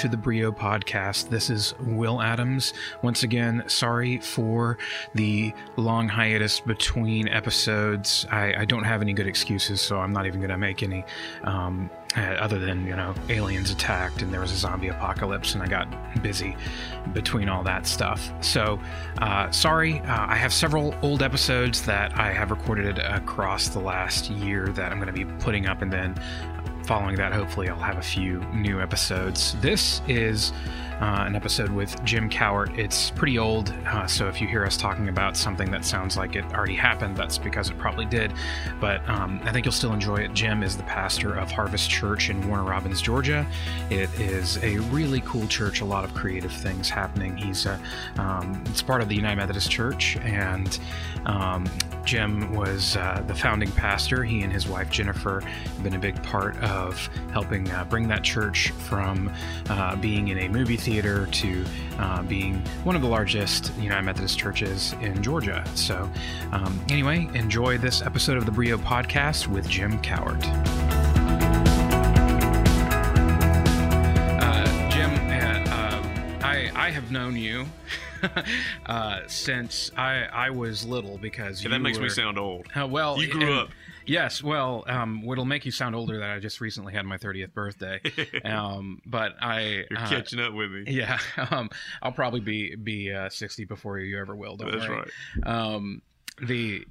to the Brio Podcast. This is Will Adams. Once again, sorry for the long hiatus between episodes. I don't have any good excuses, so I'm not even going to make any, other than, aliens attacked and there was a zombie apocalypse and I got busy between all that stuff. So, sorry. I have several old episodes that I have recorded across the last year that I'm going to be putting up, and then following that, hopefully, I'll have a few new episodes. This is an episode with Jim Cowart. It's pretty old, so if you hear us talking about something that sounds like it already happened, that's because it probably did. But I think you'll still enjoy it. Jim is the pastor of Harvest Church in Warner Robins, Georgia. It is a really cool church, a lot of creative things happening. It's part of the United Methodist Church, and Jim was the founding pastor. He and his wife Jennifer have been a big part of helping bring that church from being in a movie theater to being one of the largest United Methodist churches in Georgia. So anyway, enjoy this episode of the Brio Podcast with Jim Cowart. Jim, I have known you since I was little, because that makes me sound old. Well, you grew up. Yes, well, what'll make you sound older that I just recently had my 30th birthday. But you're catching up with me. Yeah, I'll probably be 60 before you ever will. That's worry. Right.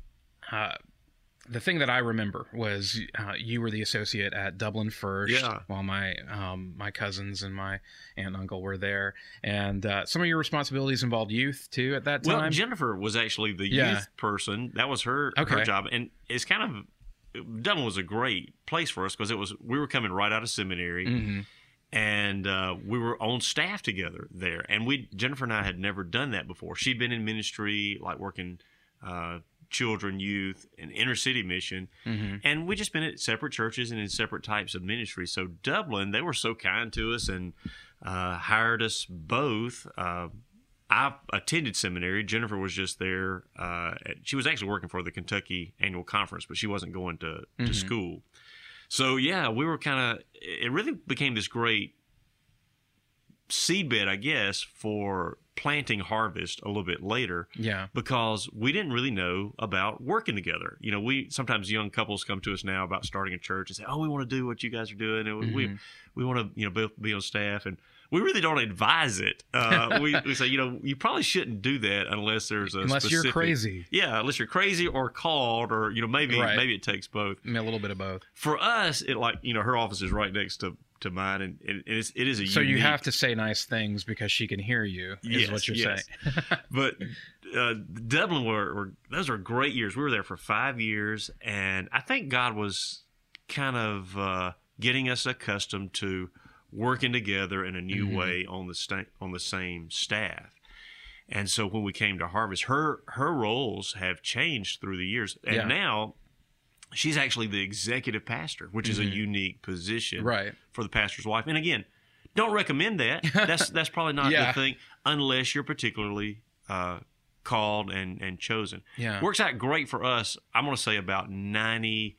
The thing that I remember was you were the associate at Dublin First, while my cousins and my aunt and uncle were there, and some of your responsibilities involved youth too at that time. Well, Jennifer was actually the youth person. That was her job, and it's Dublin was a great place for us because we were coming right out of seminary. Mm-hmm. And we were on staff together there, and Jennifer and I had never done that before. She'd been in ministry, like working children, youth, and inner city mission, mm-hmm. and we just been at separate churches and in separate types of ministry. So Dublin, they were so kind to us and hired us both. I attended seminary. Jennifer was just there. She was actually working for the Kentucky Annual Conference, but she wasn't going to school. So yeah, we were it really became this great seedbed, I guess, for planting Harvest a little bit later. Yeah. Because we didn't really know about working together. Sometimes young couples come to us now about starting a church and say, "Oh, we want to do what you guys are doing, and we want to be on staff." And we really don't advise it. We say, you probably shouldn't do that unless there's unless you're crazy. Yeah, unless you're crazy or called, or maybe it takes both. A little bit of both. For us, it her office is right next to mine, and it is a. So you have to say nice things because she can hear you. Is what you're saying. But Dublin those were great years. We were there for 5 years, and I think God was kind of getting us accustomed to working together in a new way on the same staff. And so when we came to Harvest, her roles have changed through the years, and now she's actually the executive pastor, which is a unique position for the pastor's wife. And again, don't recommend that. That's probably not the thing unless you're particularly called and chosen. Yeah. Works out great for us. I'm going to say about 93%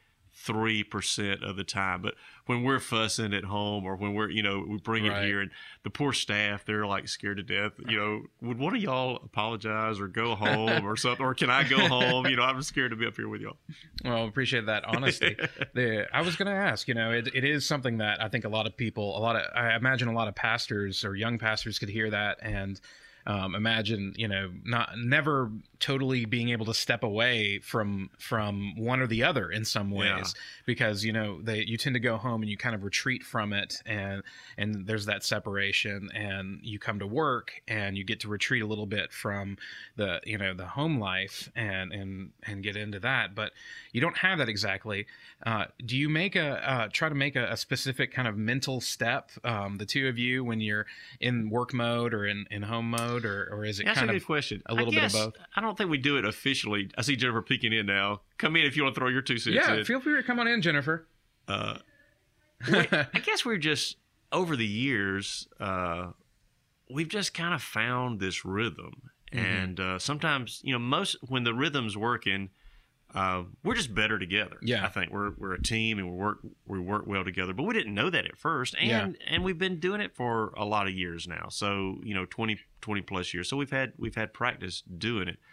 of the time. But when we're fussing at home, or when we bring it here, and the poor staff, they're like scared to death. Would one of y'all apologize or go home or something? Or can I go home? I'm scared to be up here with y'all. Well, appreciate that honesty. I was going to ask, it is something that I think a lot of people, I imagine a lot of pastors or young pastors could hear that and imagine, never totally being able to step away from one or the other in some ways, because, you tend to go home and you kind of retreat from it, and there's that separation, and you come to work and you get to retreat a little bit from the, the home life and get into that, but you don't have that exactly. Do you try to make a specific kind of mental step, the two of you, when you're in work mode or in home mode, or is it That's kind a of good question. A little bit of both? I don't think we do it officially. I see Jennifer peeking in now. Come in if you want to throw your 2 cents in. Yeah, feel free to come on in, Jennifer. I guess we're just, over the years, we've just kind of found this rhythm. And sometimes, when the rhythm's working, we're just better together. Yeah. I think we're a team and we work well together. But we didn't know that at first, and we've been doing it for a lot of years now. So 20 plus years. So we've had practice doing it.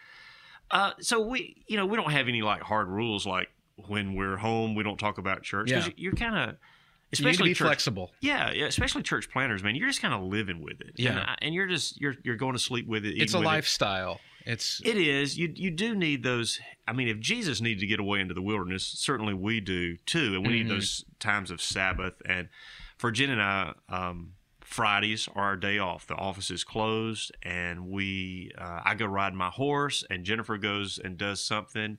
So we don't have any like hard rules like when we're home we don't talk about church because you're kind of. Especially you need to be flexible. Yeah, especially church planners, man. You're just kind of living with it. Yeah, and you're going to sleep with it. It's a lifestyle. It is. You do need those. I mean, if Jesus needed to get away into the wilderness, certainly we do too, and we need those times of Sabbath. And for Jen and I, Fridays are our day off. The office is closed, and I go ride my horse, and Jennifer goes and does something.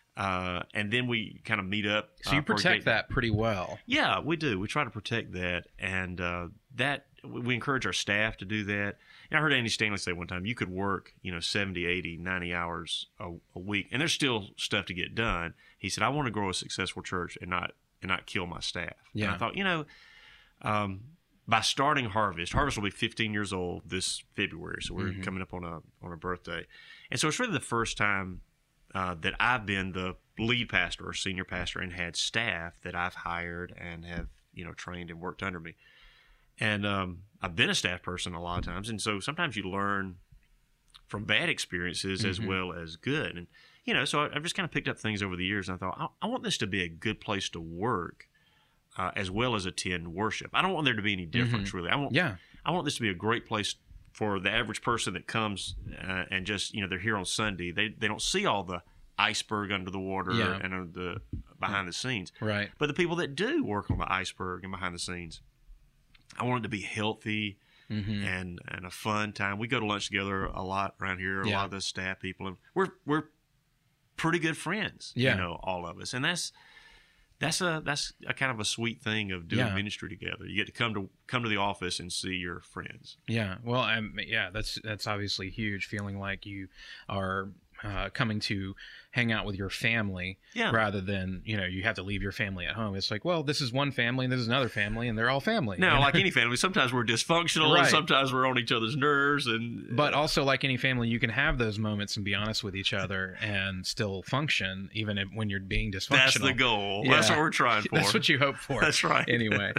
And then we kind of meet up. So you protect that pretty well. Yeah, we do. We try to protect that, and that we encourage our staff to do that. And I heard Andy Stanley say one time, you could work 70, 80, 90 hours a week, and there's still stuff to get done. He said, I want to grow a successful church and not kill my staff. Yeah. And I thought, by starting Harvest will be 15 years old this February, so we're coming up on a birthday, and so it's really the first time that I've been the lead pastor or senior pastor and had staff that I've hired and have trained and worked under me. And I've been a staff person a lot of times, and so sometimes you learn from bad experiences as well as good. And so I've just kind of picked up things over the years, and I thought I want this to be a good place to work as well as attend worship. I don't want there to be any difference really. I want this to be a great place for the average person that comes and just they're here on Sunday. They don't see all the iceberg under the water and the behind the scenes. Right. But the people that do work on the iceberg and behind the scenes, I want it to be healthy and a fun time. We go to lunch together a lot around here. A lot of the staff people, and we're pretty good friends. All of us, and that's a kind of a sweet thing of doing ministry together. You get to come to the office and see your friends. Yeah. Well, that's obviously huge. Feeling like you are coming to hang out with your family rather than, you have to leave your family at home. It's like, well, this is one family and this is another family and they're all family. Now, like any family, sometimes we're dysfunctional and sometimes we're on each other's nerves. But also like any family, you can have those moments and be honest with each other and still function even when you're being dysfunctional. That's the goal. Yeah. That's what we're trying for. That's what you hope for. That's right. Anyway.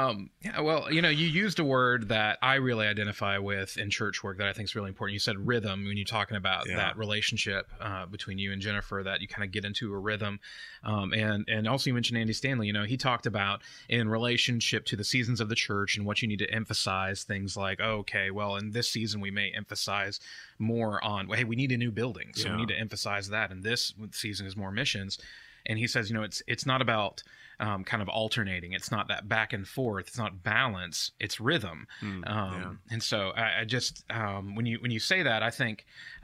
Well, you used a word that I really identify with in church work that I think is really important. You said rhythm when you're talking about that relationship between you and Jennifer, that you kind of get into a rhythm. And also you mentioned Andy Stanley. He talked about in relationship to the seasons of the church and what you need to emphasize, things like, okay, well, in this season we may emphasize more on, hey, we need a new building, so we need to emphasize that. And this season is more missions. And he says, it's not about kind of alternating. It's not that back and forth. It's not balance. It's rhythm. And so I just when you say that, I think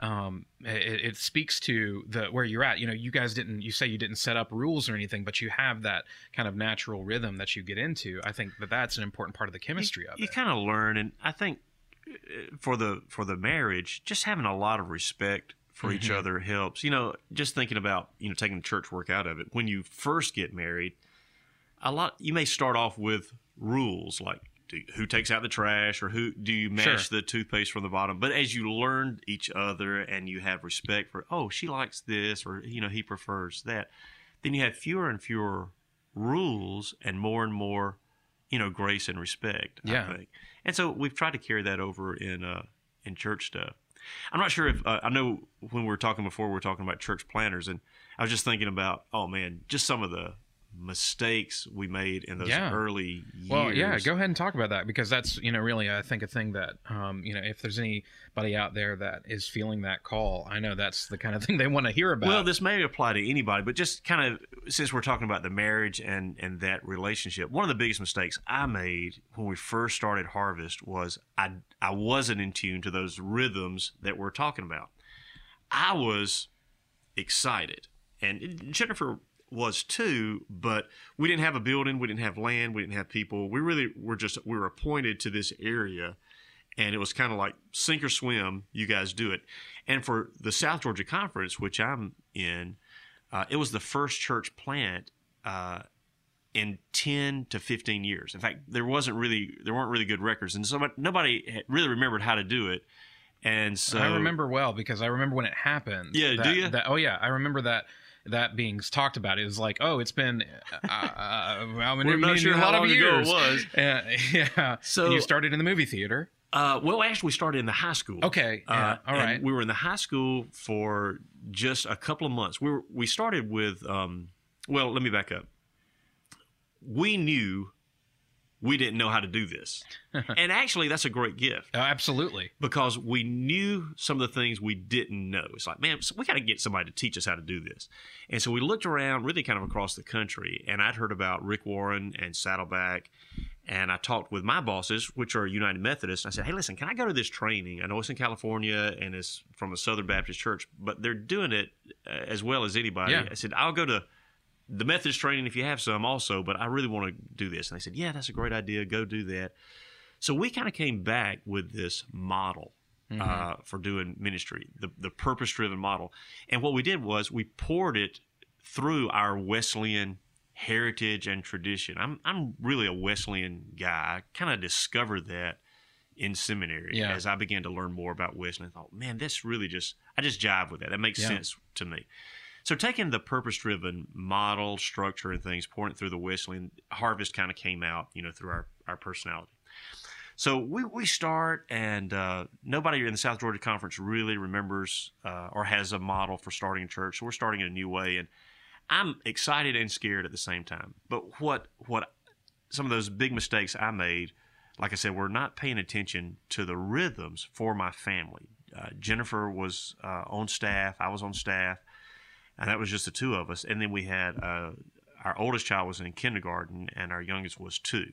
it speaks to where you're at. You guys you say you didn't set up rules or anything, but you have that kind of natural rhythm that you get into. I think that's an important part of the chemistry of it. You kind of learn, and I think for the marriage, just having a lot of respect for each other helps. Just thinking about taking the church work out of it. When you first get married, you may start off with rules like who takes out the trash or who do you mash the toothpaste from the bottom. But as you learn each other and you have respect for, she likes this or he prefers that, then you have fewer and fewer rules and more grace and respect. I think. And so we've tried to carry that over in church stuff. I'm not sure if I know when we were talking before, we were talking about church planners, and I was just thinking about, just some of the mistakes we made in those early years. Well, go ahead and talk about that, because that's really I think a thing that if there's anybody out there that is feeling that call, I know that's the kind of thing they want to hear about. Well, this may apply to anybody, but just kind of since we're talking about the marriage and that relationship, one of the biggest mistakes I made when we first started Harvest was I wasn't in tune to those rhythms that we're talking about. I was excited, and Jennifer was too, but we didn't have a building, we didn't have land, we didn't have people. We really we were appointed to this area, and it was kind of like sink or swim, you guys do it. And for the South Georgia Conference, which I'm in, it was the first church plant in 10 to 15 years. In fact, there weren't really good records, and so nobody really remembered how to do it. And so I remember well, because I remember when it happened. Yeah, do you? I remember that. that being talked about. It was like, oh, it's been We're not sure how long ago it was. Yeah. So and you started in the movie theater. Well, actually, we started in the high school. Okay. Yeah. All right. We were in the high school for just a couple of months. We started with. Well, let me back up. We knew we didn't know how to do this, and actually, that's a great gift. Absolutely. Because we knew some of the things we didn't know. It's like, man, we got to get somebody to teach us how to do this. And so we looked around really kind of across the country, and I'd heard about Rick Warren and Saddleback, and I talked with my bosses, which are United Methodists. And I said, hey, listen, can I go to this training? I know it's in California, and it's from a Southern Baptist church, but they're doing it as well as anybody. Yeah. I said, I'll go to the Methodist training if you have some also, but I really want to do this. And they said, yeah, that's a great idea. Go do that. So we kind of came back with this model for doing ministry, the purpose-driven model. And what we did was we poured it through our Wesleyan heritage and tradition. I'm really a Wesleyan guy. I kind of discovered that in seminary as I began to learn more about Wesleyan. I thought, man, this really I just jive with that. That makes sense to me. So taking the purpose-driven model, structure, and things, pouring it through the Wesleyan, Harvest kind of came out, through our personality. So we start, and nobody in the South Georgia Conference really remembers or has a model for starting a church. So we're starting in a new way, and I'm excited and scared at the same time. But what some of those big mistakes I made, like I said, we're not paying attention to the rhythms for my family. Jennifer was on staff. I was on staff. And that was just the two of us. And then we had our oldest child was in kindergarten, and our youngest was 2.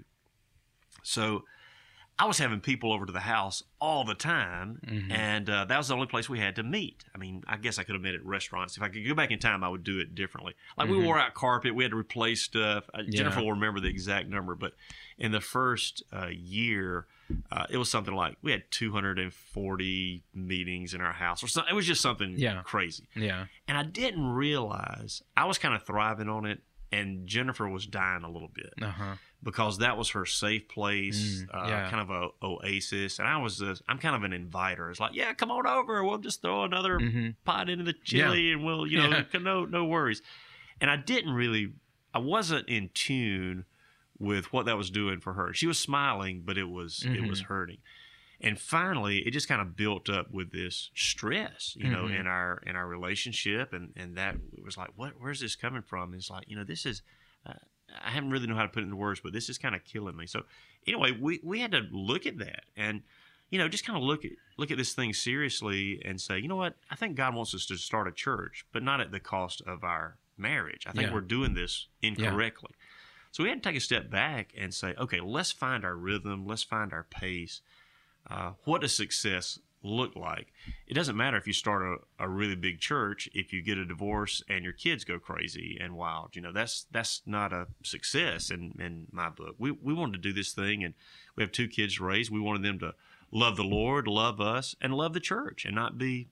So I was having people over to the house all the time, and that was the only place we had to meet. I mean, I guess I could have met at restaurants. If I could go back in time, I would do it differently. Like we wore out carpet. We had to replace stuff. Jennifer will remember the exact number, but in the first year, it was something like we had 240 meetings in our house or something. It was just something crazy. Yeah. And I didn't realize I was kind of thriving on it, and Jennifer was dying a little bit because that was her safe place, kind of a oasis. And I'm kind of an inviter. It's like, yeah, come on over. We'll just throw another pot into the chili, and we'll, no worries. And I wasn't in tune with what that was doing for her. She was smiling, but it was hurting. And finally, it just kind of built up with this stress, in our relationship, and that it was like, where's this coming from? And it's like, this is, I haven't really know how to put it into words, but this is kind of killing me. So anyway, we had to look at that and, just kind of look at this thing seriously and say, you know what? I think God wants us to start a church, but not at the cost of our marriage. I think we're doing this incorrectly. Yeah. So we had to take a step back and say, okay, let's find our rhythm. Let's find our pace. What does success look like? It doesn't matter if you start a really big church. If you get a divorce and your kids go crazy and wild, that's not a success in my book. We wanted to do this thing, and we have 2 kids raised. We wanted them to love the Lord, love us, and love the church, and not be,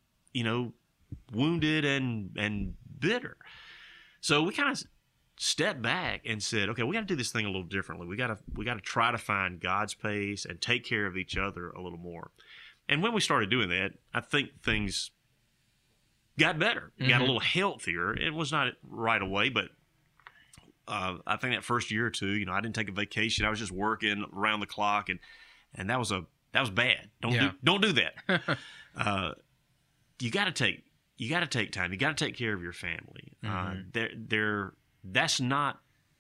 wounded and bitter. So we kind of stepped back and said, okay, we got to do this thing a little differently. We got to try to find God's pace and take care of each other a little more. And when we started doing that, I think things got better, got a little healthier. It was not right away, but I think that first year or 2, I didn't take a vacation. I was just working around the clock, and that was bad. Don't do that. You got to take time. You got to take care of your family. That's not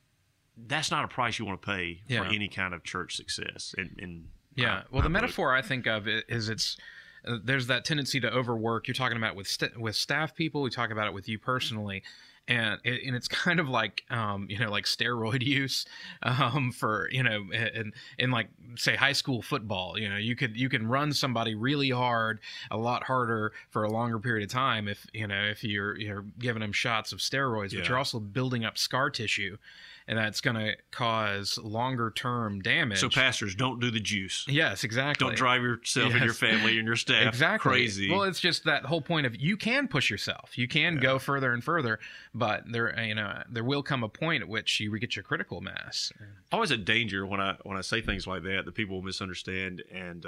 a price you want to pay for any kind of church success. Well, the metaphor I think of is there's that tendency to overwork. You're talking about with staff people. We talk about it with you personally, and it's kind of like like steroid use for in like say high school football. You can run somebody really hard, a lot harder for a longer period of time if you're giving them shots of steroids, but you're also building up scar tissue. And that's going to cause longer-term damage. So pastors, don't do the juice. Yes, exactly. Don't drive yourself and your family and your staff crazy. Well, it's just that whole point of you can push yourself. You can go further and further, but there will come a point at which you get your critical mass. Always a danger when I say things like that people will misunderstand and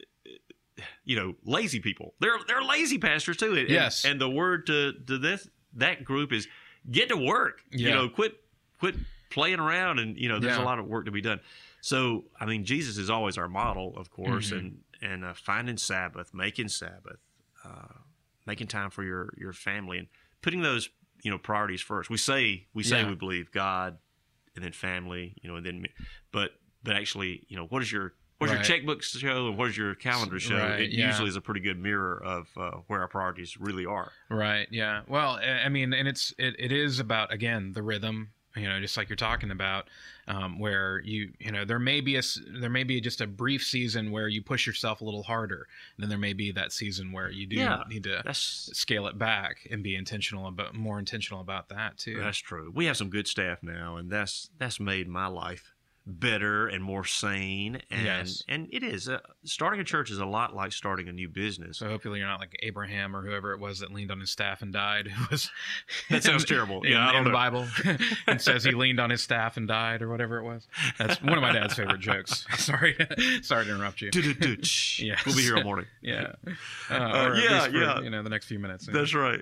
lazy people. They're lazy pastors too. Yes. And the word to that group is get to work. Yeah. Quit playing around, and there's Yeah. a lot of work to be done. So I mean, Jesus is always our model, of course, and finding Sabbath, making time for your family, and putting those priorities first. We say we believe God, and then family, and then but actually, what does your checkbook show and what does your calendar show? Right, It usually is a pretty good mirror of where our priorities really are. Right. Yeah. Well, I mean, and it is about, again, the rhythm, just like you're talking about, where there may be just a brief season where you push yourself a little harder. And then there may be that season where you do need to scale it back and be more intentional about that too. That's true. We have some good staff now, and that's made my life better and more sane, and it is starting a church is a lot like starting a new business. So hopefully you're not like Abraham or whoever it was that leaned on his staff and died. That sounds terrible. In the Bible, it says he leaned on his staff and died, or whatever it was. That's one of my dad's favorite jokes. Sorry to interrupt you. Yes. We'll be here all morning. Yeah, or at least for, the next few minutes. That's right.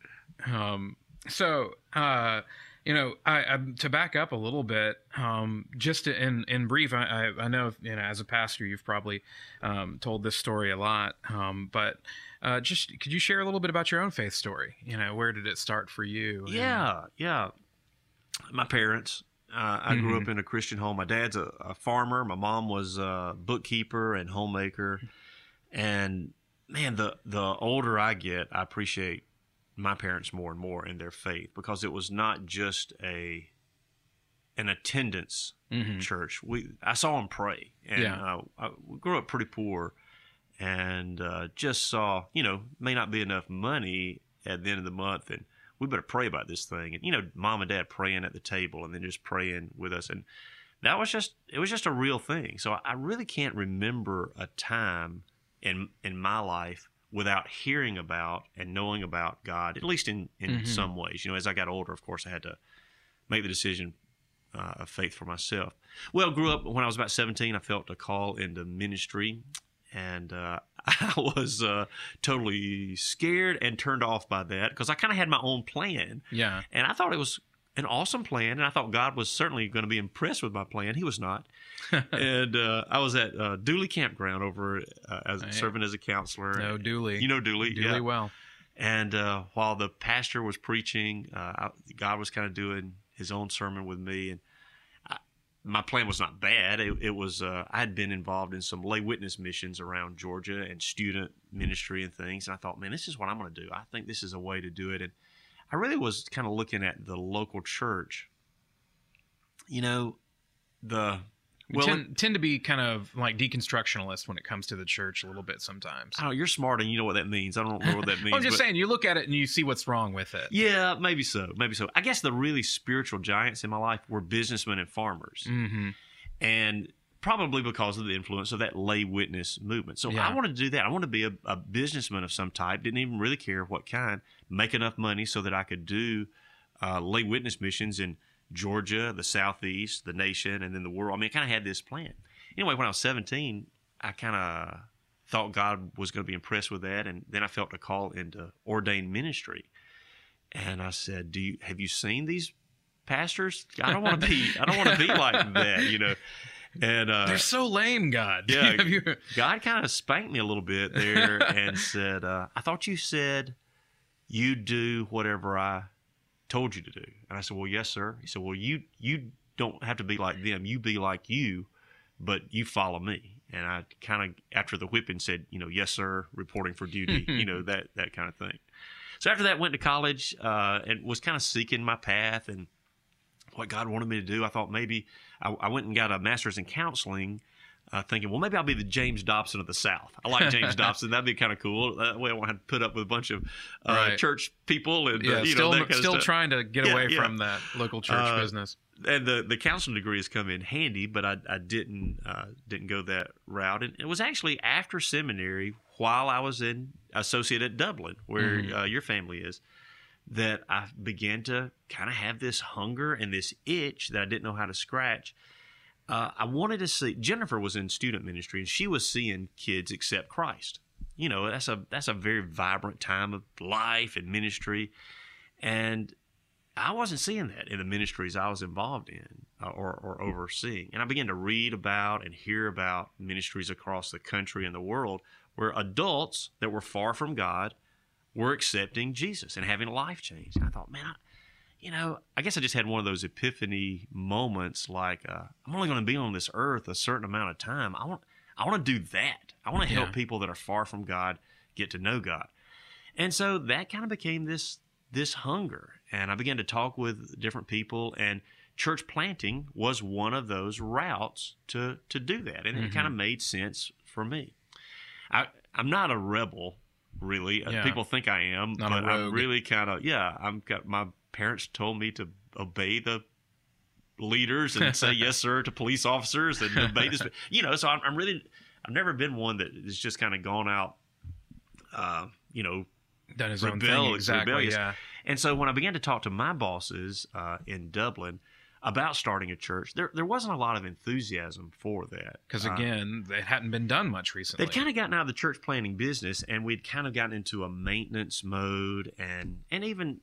I to back up a little bit, just in brief, I know, as a pastor, you've probably told this story a lot, but just could you share a little bit about your own faith story? Where did it start for you? Yeah. My parents, I grew up in a Christian home. My dad's a farmer. My mom was a bookkeeper and homemaker. And man, the older I get, I appreciate my parents more and more in their faith, because it was not just an attendance church. I saw them pray, and I grew up pretty poor, and just saw, may not be enough money at the end of the month, and we better pray about this thing. And mom and dad praying at the table, and then just praying with us, and it was just a real thing. So I really can't remember a time in my life without hearing about and knowing about God, at least in some ways. As I got older, of course, I had to make the decision of faith for myself. Well, grew up, when I was about 17, I felt a call into ministry, and I was totally scared and turned off by that, because I kind of had my own plan. Yeah. And I thought it was an awesome plan, and I thought God was certainly going to be impressed with my plan. He was not. And I was at Dooley Campground over serving as a counselor. No, Dooley. You know Dooley. Dooley well. And while the pastor was preaching, God was kind of doing his own sermon with me. And my plan was not bad. It was I had been involved in some lay witness missions around Georgia and student ministry and things. And I thought, man, this is what I'm going to do. I think this is a way to do it. And I really was kind of looking at the local church. We tend to be kind of like deconstructionalists when it comes to the church a little bit sometimes. Oh, you're smart and you know what that means. I don't know what that means. I'm just saying, you look at it and you see what's wrong with it. Yeah, maybe so. I guess the really spiritual giants in my life were businessmen and farmers. Mm-hmm. And probably because of the influence of that lay witness movement. So I wanted to do that. I wanted to be a businessman of some type. Didn't even really care what kind. Make enough money so that I could do lay witness missions in Georgia, the Southeast, the nation, and then the world. I mean, I kind of had this plan. Anyway, when I was 17, I kind of thought God was going to be impressed with that, and then I felt a call into ordained ministry. And I said, have you seen these pastors? I don't want to be like that, And they're so lame, God. Yeah, God kind of spanked me a little bit there and said, I thought you said you do whatever I told you to do. And I said, well, yes, sir. He said, well, you don't have to be like them. You be like you, but you follow me. And I kind of, after the whipping, said, yes, sir, reporting for duty, that kind of thing. So after that, went to college and was kind of seeking my path and what God wanted me to do. I thought maybe I went and got a master's in counseling, thinking, well, maybe I'll be the James Dobson of the South. I like James Dobson. That'd be kind of cool. That way I won't have to put up with a bunch of church people and that kind of still stuff. Trying to get away from that local church business. And the counseling degree has come in handy, but I didn't go that route. And it was actually after seminary, while I was in associate at Dublin, where your family is, that I began to kind of have this hunger and this itch that I didn't know how to scratch. I wanted to see. Jennifer was in student ministry, and she was seeing kids accept Christ. That's a very vibrant time of life and ministry. And I wasn't seeing that in the ministries I was involved in or overseeing. And I began to read about and hear about ministries across the country and the world where adults that were far from God were accepting Jesus and having a life change. And I thought, man, I guess I just had one of those epiphany moments like, I'm only going to be on this earth a certain amount of time. I want to do that. I want to help people that are far from God get to know God. And so that kind of became this hunger. And I began to talk with different people, and church planting was one of those routes to do that. And it kind of made sense for me. I'm not a rebel, really. Yeah. People think I am, Not but a rogue. I'm really kind of, my parents told me to obey the leaders and say yes, sir, to police officers and obey this. So I've never been one that has just kind of gone out, Done his own thing. Exactly. rebellious. Yeah. And so when I began to talk to my bosses in Dublin about starting a church, there wasn't a lot of enthusiasm for that. Because again, it hadn't been done much recently. They'd kind of gotten out of the church planting business, and we'd kind of gotten into a maintenance mode, and even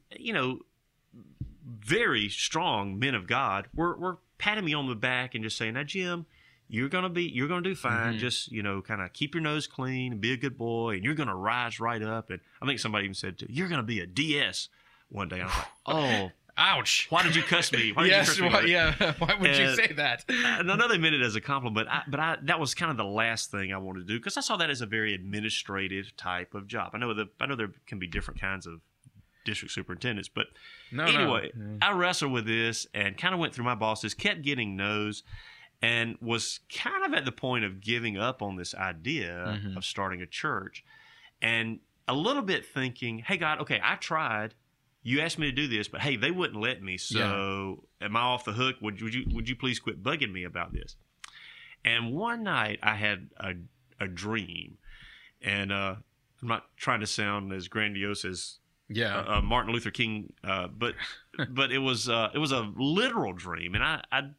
very strong men of God were patting me on the back and just saying, "Now, Jim, you're gonna do fine. Just kind of keep your nose clean and be a good boy, and you're gonna rise right up." And I think somebody even said, "You're gonna be a DS one day." I was like, "Oh, ouch! why did you cuss me? Why did you cuss me?" Why would you say that? And I know they meant it as a compliment, but that was kind of the last thing I wanted to do, because I saw that as a very administrative type of job. I know there can be different kinds of district superintendents, but anyway, I wrestled with this and kind of went through my bosses, kept getting no's, and was kind of at the point of giving up on this idea of starting a church, and a little bit thinking, "Hey, God, okay, I tried. You asked me to do this, but hey, they wouldn't let me. So am I off the hook? Would you please quit bugging me about this?" And one night I had a dream, and I'm not trying to sound as grandiose as Martin Luther King, but it was a literal dream, and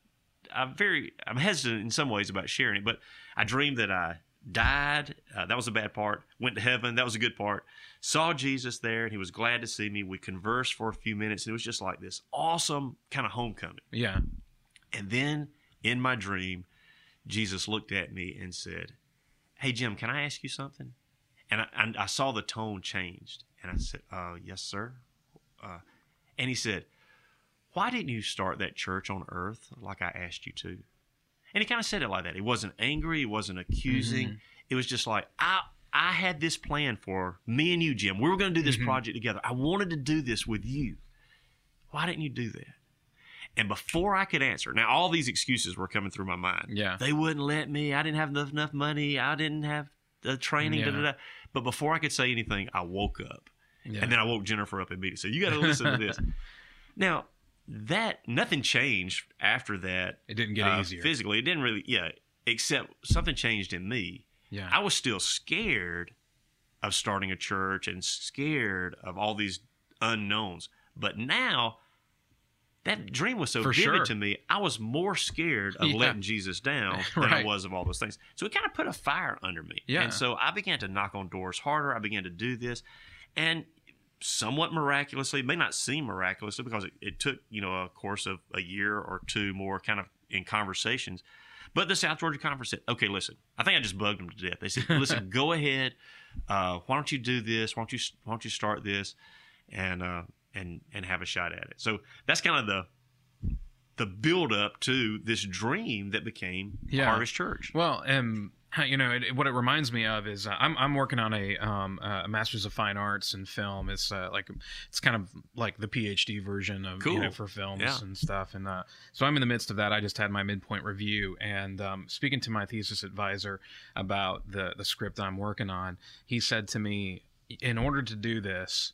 I'm hesitant in some ways about sharing it, but I dreamed that I died. That was a bad part. Went to heaven. That was a good part. Saw Jesus there, and he was glad to see me. We conversed for a few minutes, and it was just like this awesome kind of homecoming. Yeah. And then in my dream, Jesus looked at me and said, "Hey, Jim, can I ask you something?" And I saw the tone changed. And I said, "Yes, sir." And he said, "Why didn't you start that church on earth like I asked you to?" And he kind of said it like that. He wasn't angry. He wasn't accusing. It was just like, I had this plan for me and you, Jim. We were going to do this project together. I wanted to do this with you. Why didn't you do that? And before I could answer, now all these excuses were coming through my mind. Yeah. They wouldn't let me. I didn't have enough money. I didn't have the training. Yeah. But before I could say anything, I woke up. Yeah. And then I woke Jennifer up immediately. So you got to listen to this. Now, nothing changed after that. It didn't get easier. Physically. It didn't really, except something changed in me. Yeah. I was still scared of starting a church and scared of all these unknowns. But now, that dream was so vivid to me, I was more scared of letting Jesus down than I was of all those things. So it kind of put a fire under me. Yeah. And so I began to knock on doors harder. I began to do this. And somewhat miraculously, it may not seem miraculously because it took, a course of a year or two more kind of in conversations. But the South Georgia Conference said, "Okay, listen, I think I just bugged them to death." They said, "Listen, go ahead. Why don't you do this? Why don't you start this and have a shot at it?" So that's kind of the build up to this dream that became Harvest Church. Well, what it reminds me of is I'm working on a Master's of Fine Arts in film. It's kind of like the PhD version of for films and stuff. And so I'm in the midst of that. I just had my midpoint review, and speaking to my thesis advisor about the script I'm working on, he said to me, in order to do this,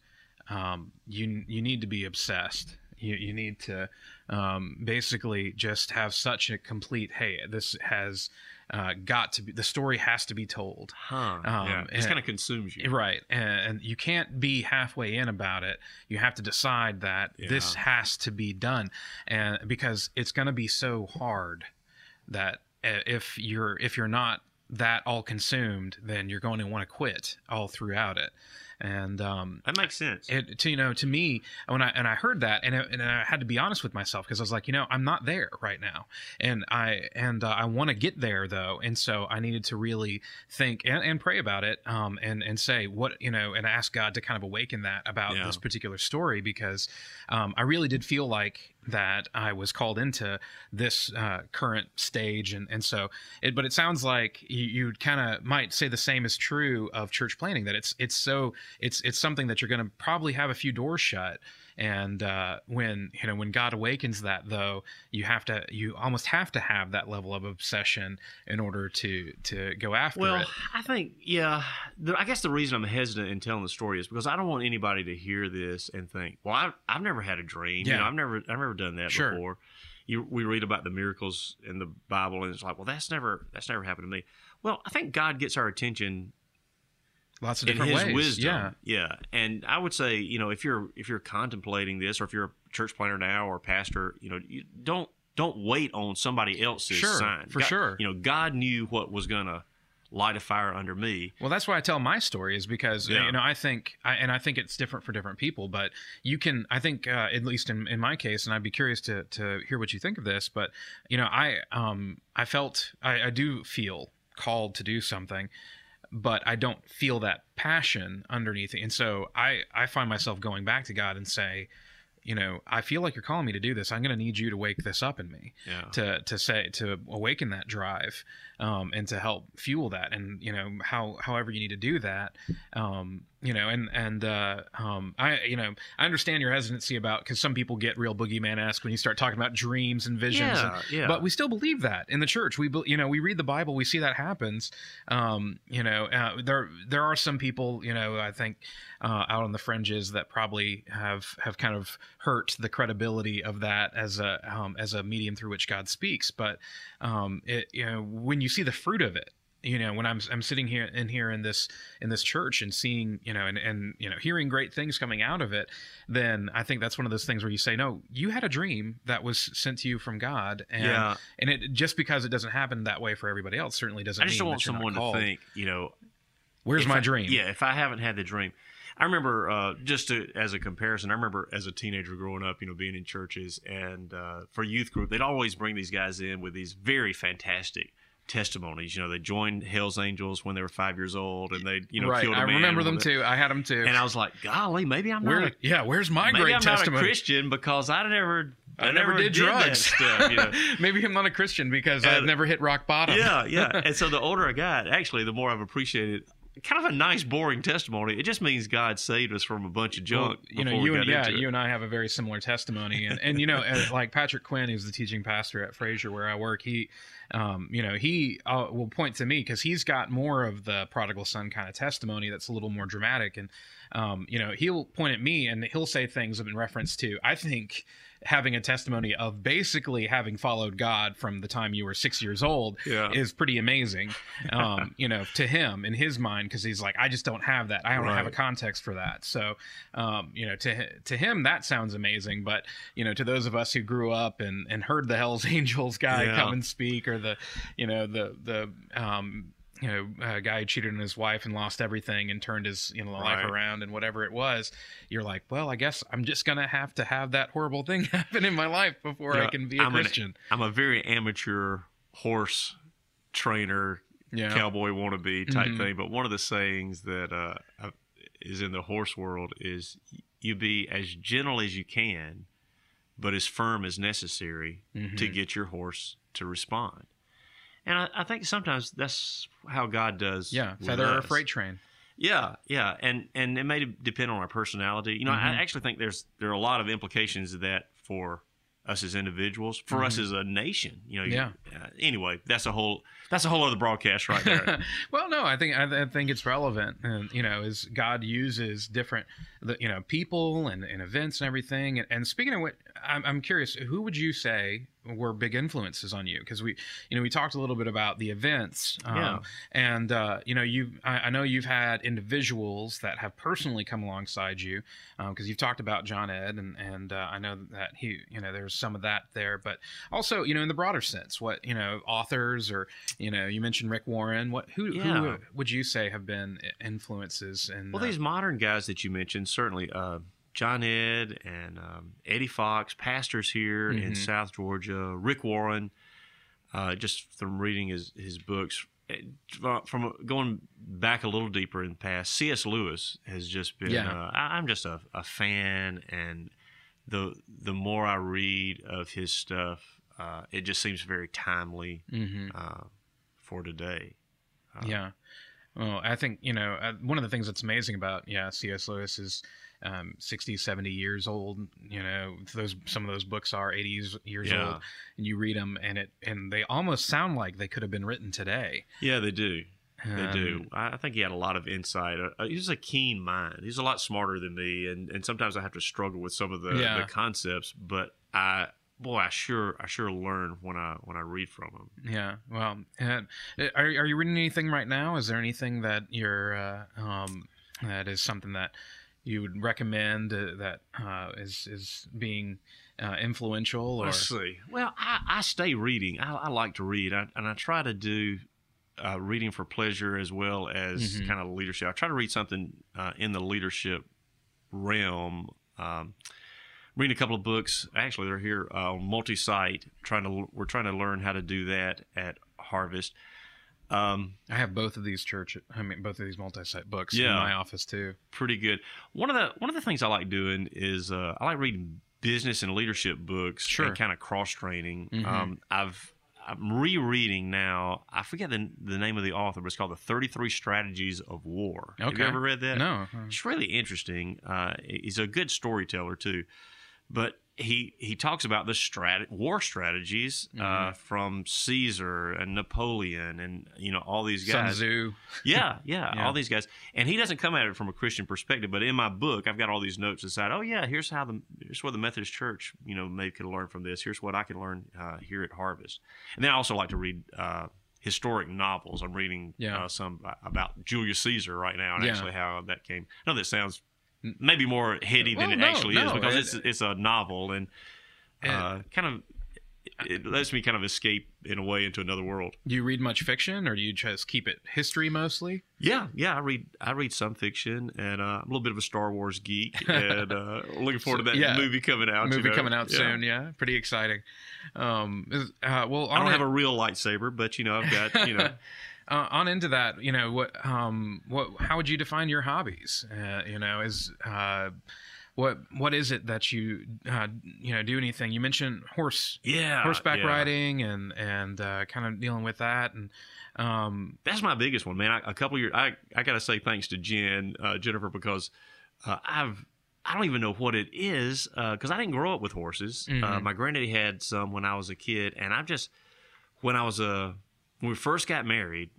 you need to be obsessed. You need to basically just have such a complete, hey, this has got to be, the story has to be told. It kind of consumes you. Right. And you can't be halfway in about it. You have to decide that this has to be done. And because it's going to be so hard that if you're not that all consumed, then you're going to want to quit all throughout it. And that makes sense. To me, when I heard that, and I had to be honest with myself, because I was like, I'm not there right now, and I want to get there though, and so I needed to really think and pray about it, and say what and ask God to kind of awaken that about this particular story, because I really did feel like that I was called into this current stage, and so but it sounds like you kind of might say the same is true of church planting, that it's something that you're going to probably have a few doors shut, and when God awakens that, though, you almost have to have that level of obsession in order to go after it. Well, I think I guess the reason I'm hesitant in telling the story is because I don't want anybody to hear this and think, well, I've never had a dream. Yeah. I've never done that before. We read about the miracles in the Bible, and it's like, well, that's never happened to me. Well, I think God gets our attention lots of different in His ways. wisdom. Yeah. And I would say, if you're contemplating this, or if you're a church planter now or a pastor, you don't wait on somebody else's sign. For sure. God knew what was going to light a fire under me. Well, that's why I tell my story, is because I think it's different for different people, but you can, I think at least in my case, and I'd be curious to hear what you think of this, but I do feel called to do something, but I don't feel that passion underneath it. And so I find myself going back to God and say, I feel like you're calling me to do this. I'm going to need you to wake this up in me, to awaken that drive, and to help fuel that. And, however you need to do that, I understand your hesitancy about, because some people get real boogeyman-esque when you start talking about dreams and visions, but we still believe that in the church. We read the Bible, we see that happens. There are some people, I think, out on the fringes that probably have kind of hurt the credibility of that as a medium through which God speaks. But when you see the fruit of it, when I'm sitting here in this church and seeing, and hearing great things coming out of it, then I think that's one of those things where you say, no, you had a dream that was sent to you from God, and it, just because it doesn't happen that way for everybody else, certainly doesn't mean that you're not called. I just don't want someone to think, where's my dream? Yeah, if I haven't had the dream. I remember, as a comparison, I remember as a teenager growing up, being in churches, and for youth group, they'd always bring these guys in with these very fantastic testimonies. They joined Hell's Angels when they were 5 years old, and they killed a man. I remember them too. I had them too. And I was like, golly, maybe I'm not. Where's my maybe great I'm testimony? Not a Christian because I never did drugs. That stuff, Maybe I'm not a Christian because I've never hit rock bottom. Yeah. And so the older I got, actually, the more I've appreciated kind of a nice, boring testimony. It just means God saved us from a bunch of junk. Well, you and I have a very similar testimony, and like Patrick Quinn, who's the teaching pastor at Fraser where I work, he will point to me because he's got more of the prodigal son kind of testimony that's a little more dramatic, and he'll point at me and he'll say things in reference to, I think, having a testimony of basically having followed God from the time you were 6 years old is pretty amazing, to him in his mind, because he's like, I just don't have that. I don't have a context for that. So, to him, that sounds amazing. But, to those of us who grew up and heard the Hell's Angels guy come and speak, or the guy who cheated on his wife and lost everything and turned his life around and whatever it was, you're like, well, I guess I'm just gonna have to have that horrible thing happen in my life before I can be a Christian. I'm a very amateur horse trainer, cowboy wannabe type thing, but one of the sayings that is in the horse world is, you be as gentle as you can, but as firm as necessary to get your horse to respond. And I think sometimes that's how God does. Yeah, feather or freight train. Yeah, and it may depend on our personality. I actually think there are a lot of implications of that for us as individuals, for us as a nation. Anyway, that's a whole other broadcast right there. Well, no, I think it's relevant, and as God uses different people and events and everything. And speaking of what, I'm curious, who would you say were big influences on you? Because we talked a little bit about the events, and I know you've had individuals that have personally come alongside you, because you've talked about John Ed, and I know that there's some of that there, but also in the broader sense, what authors, or you mentioned Rick Warren, who would you say have been influences? And these modern guys that you mentioned, certainly John Ed and Eddie Fox, pastors here in South Georgia, Rick Warren, just from reading his books, from going back a little deeper in the past, C.S. Lewis has just been, I'm just a fan, and the more I read of his stuff, it just seems very timely for today. Well, I think, one of the things that's amazing about, C.S. Lewis is 60, 70 years old. Some of those books are 80 years old, and you read them, and they almost sound like they could have been written today. Yeah, they do. They do. I think he had a lot of insight. He's a keen mind. He's a lot smarter than me, and sometimes I have to struggle with some of the concepts, but I sure learn when I read from him. Yeah. Well, are you reading anything right now? Is there anything that you're that is something that you would recommend that is being influential? Or let's see. Well, I stay reading. I like to read, and I try to do reading for pleasure as well as kind of leadership. I try to read something in the leadership realm. Reading a couple of books. Actually, they're here on multi-site. We're trying to learn how to do that at Harvest. I have both of these both of these multi-site books in my office too. Pretty good. One of the things I like doing is I like reading business and leadership books and kind of cross training. I'm rereading now. I forget the name of the author, but it's called The 33 Strategies of War. Okay. Have you ever read that? No. It's really interesting. He's a good storyteller too. But he talks about the war strategies from Caesar and Napoleon and all these guys. Sun Tzu. Yeah, all these guys. And he doesn't come at it from a Christian perspective. But in my book, I've got all these notes that say, here's what the Methodist Church maybe could learn from this. Here's what I can learn here at Harvest. And then I also like to read historic novels. I'm reading some about Julius Caesar right now, and actually how that came. I know that sounds maybe more heady than it actually is, because it's a novel, and it lets me kind of escape in a way into another world. Do you read much fiction, or do you just keep it history mostly? Yeah, I read some fiction, and I'm a little bit of a Star Wars geek, and looking forward to that movie coming out. Coming out soon, pretty exciting. Well, I don't have a real lightsaber, but I've got on into that, how would you define your hobbies? What is it that you do anything? You mentioned horseback riding and kind of dealing with that, and that's my biggest one, man. A couple of years, I gotta say thanks to Jennifer, because I don't even know what it is, because I didn't grow up with horses. My granddaddy had some when I was a kid, and when we first got married,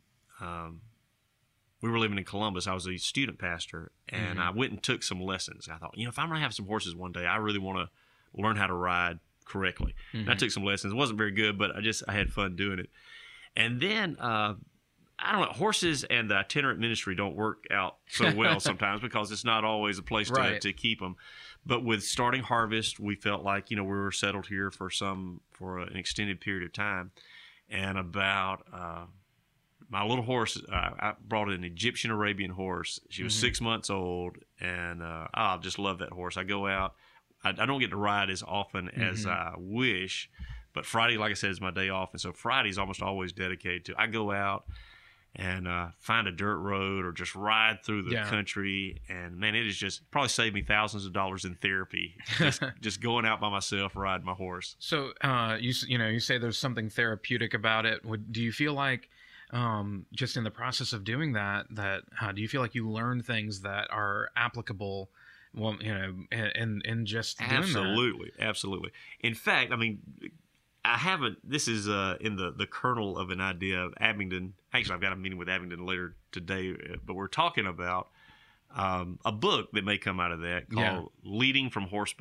we were living in Columbus. I was a student pastor, and I went and took some lessons. I thought, if I'm going to have some horses one day, I really want to learn how to ride correctly. And I took some lessons. It wasn't very good, but I had fun doing it. And then, I don't know, horses and the itinerant ministry don't work out so well sometimes, because it's not always a place to keep them. But with starting Harvest, we felt like, we were settled here for an extended period of time. And about my little horse, I brought an Egyptian Arabian horse. She was 6 months old, and I just love that horse. I go out. I don't get to ride as often as I wish, but Friday, like I said, is my day off, and so Friday's almost always dedicated to. I go out and find a dirt road or just ride through the country, and man, it has just probably saved me thousands of dollars in therapy just going out by myself riding my horse. So you say there's something therapeutic about it. Do you feel like just in the process of doing that do you feel like you learn things that are applicable, in just doing that? Absolutely. In fact, I mean, this is in the kernel of an idea of Abingdon. Actually, I've got a meeting with Abingdon later today, but we're talking about a book that may come out of that called Leading from Horseback.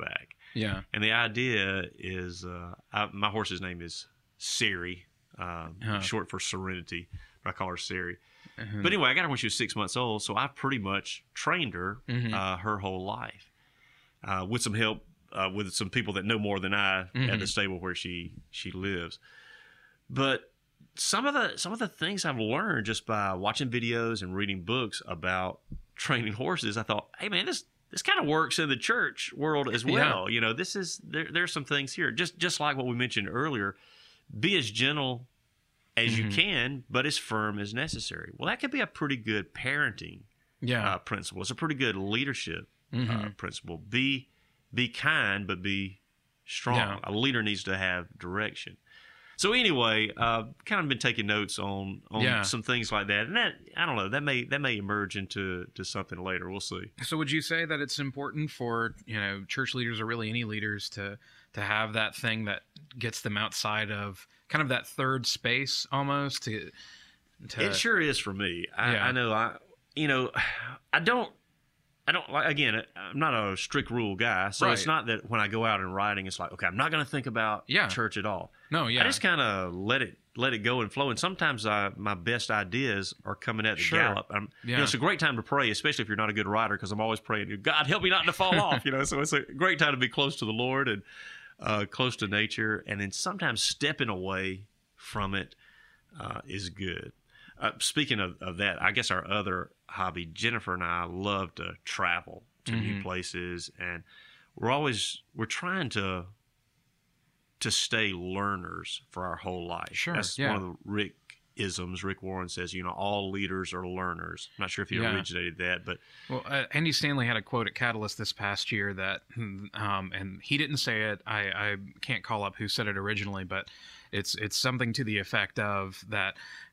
Yeah. And the idea is, my horse's name is Siri, short for Serenity, but I call her Siri. But anyway, I got her when she was 6 months old, so I pretty much trained her her whole life with some help with some people that know more than I at the stable where she lives. But some of the things I've learned just by watching videos and reading books about training horses, I thought, hey man, this kind of works in the church world as well. You know, there's some things here, just like what we mentioned earlier. Be as gentle as you can, but as firm as necessary. Well, that could be a pretty good parenting principle. It's a pretty good leadership principle. Be kind, but be strong. Yeah. A leader needs to have direction. So anyway, kind of been taking notes on some things like that, and that, I don't know, that may emerge into something later. We'll see. So would you say that it's important for, you know, church leaders or really any leaders to have that thing that gets them outside of kind of that third space almost? To It sure is for me. I know I don't like, again, I'm not a strict rule guy, so it's not that when I go out and riding, it's like, okay, I'm not going to think about church at all. No, I just kind of let it go and flow. And sometimes my best ideas are coming at the gallop. You know, it's a great time to pray, especially if you're not a good rider, because I'm always praying, God, help me not to fall off. You know, so it's a great time to be close to the Lord and close to nature. And then sometimes stepping away from it is good. Speaking of that, I guess our other hobby, Jennifer and I love to travel to new places, and we're trying to stay learners for our whole life. Sure, that's one of the Rick-isms. Rick Warren says, you know, all leaders are learners. I'm not sure if he originated that, but Andy Stanley had a quote at Catalyst this past year that, and he didn't say it. I can't call up who said it originally, but it's something to the effect of that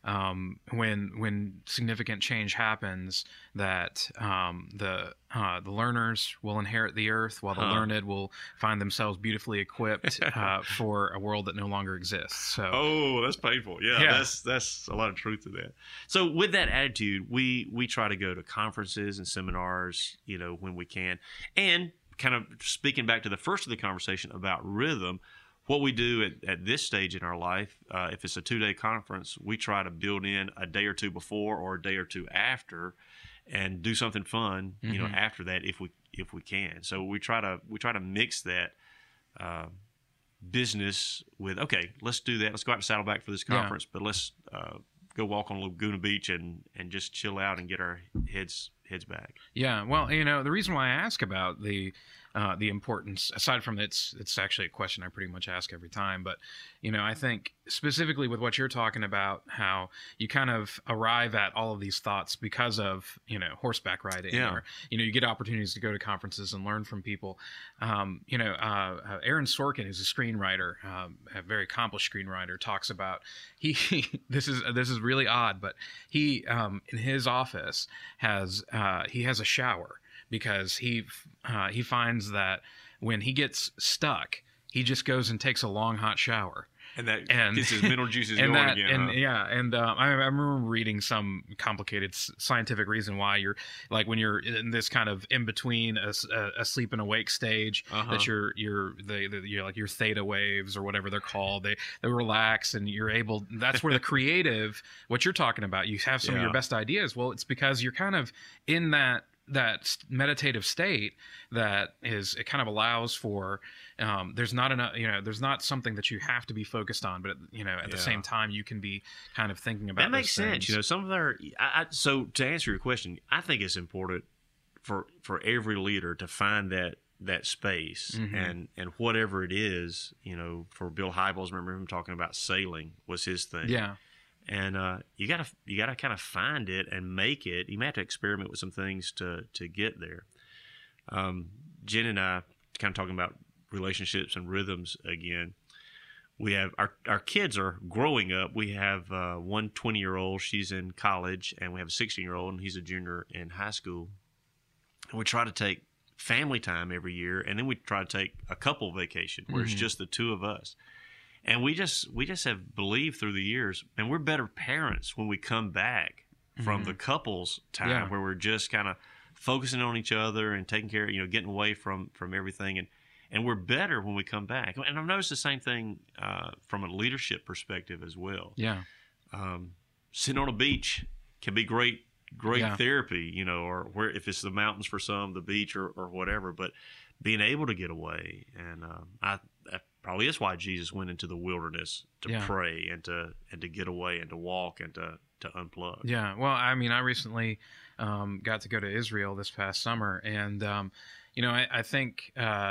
when significant change happens, that the learners will inherit the earth, while the learned will find themselves beautifully equipped for a world that no longer exists. So, that's painful. Yeah. That's a lot of truth to that. So with that attitude, we try to go to conferences and seminars, you know, when we can. And kind of speaking back to the first of the conversation about rhythm, what we do at this stage in our life, if it's a 2-day conference, we try to build in a day or two before or a day or two after, and do something fun, you know, after that if we can. So we try to mix that business with, okay, let's do that. Let's go out to Saddleback for this conference, but let's go walk on Laguna Beach and just chill out and get our heads back. Yeah, well, you know, the reason why I ask about the importance, aside from it's actually a question I pretty much ask every time, but, you know, I think specifically with what you're talking about, how you kind of arrive at all of these thoughts because of, you know, horseback riding, or, you know, you get opportunities to go to conferences and learn from people. You know, Aaron Sorkin, who's a screenwriter, a very accomplished screenwriter, talks about this is really odd, but he in his office has a shower, because he finds that when he gets stuck, he just goes and takes a long hot shower. And that gets his mental juices going again. And I remember reading some complicated scientific reason why you're, like, when you're in this kind of in between a sleep and awake stage, that you're like your theta waves or whatever they're called, they relax, and you're able. That's where the creative, what you're talking about, you have some of your best ideas. Well, it's because you're kind of in that meditative state that it kind of allows for there's not enough, you know, there's not something that you have to be focused on, but you know, at the same time you can be kind of thinking about that. Makes sense. Things. You know, some of their so to answer your question, I think it's important for every leader to find that space, and whatever it is, you know, for Bill Hybels, remember him talking about sailing was his thing. And you gotta kind of find it and make it. You may have to experiment with some things to get there. Jen and I kind of talking about relationships and rhythms again. We have our kids are growing up. We have one 20-year-old, she's in college, and we have a 16-year-old, and he's a junior in high school. And we try to take family time every year, and then we try to take a couple vacation where it's just the two of us. And we just have believed through the years, and we're better parents when we come back from the couples time, where we're just kind of focusing on each other and taking care of, you know, getting away from everything. And and we're better when we come back. And I've noticed the same thing from a leadership perspective as well. Yeah. Sitting on a beach can be great Yeah. therapy, or where if it's the mountains for some, the beach or whatever. But being able to get away, and that probably is why Jesus went into the wilderness to Yeah. pray and to get away and to walk and to unplug. Yeah, well, I mean, I recently got to go to Israel this past summer, and I think